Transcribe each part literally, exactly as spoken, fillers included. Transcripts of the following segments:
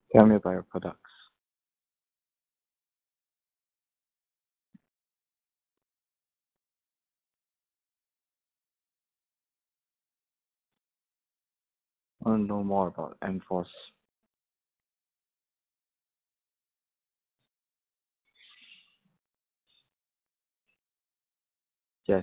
Tell me about your products. I want to know more about Enforce. Yes.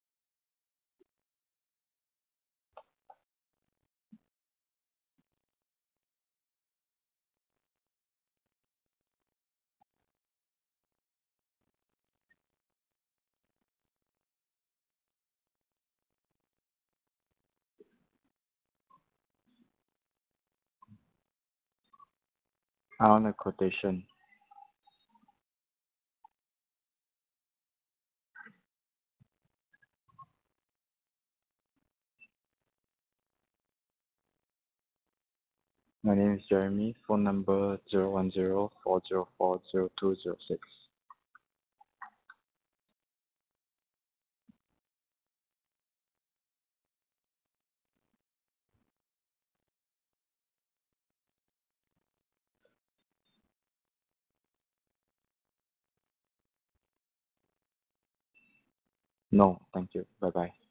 I want a quotation. My name is Jeremy. Phone number zero one zero four zero four zero two zero six. No, thank you. Bye-bye.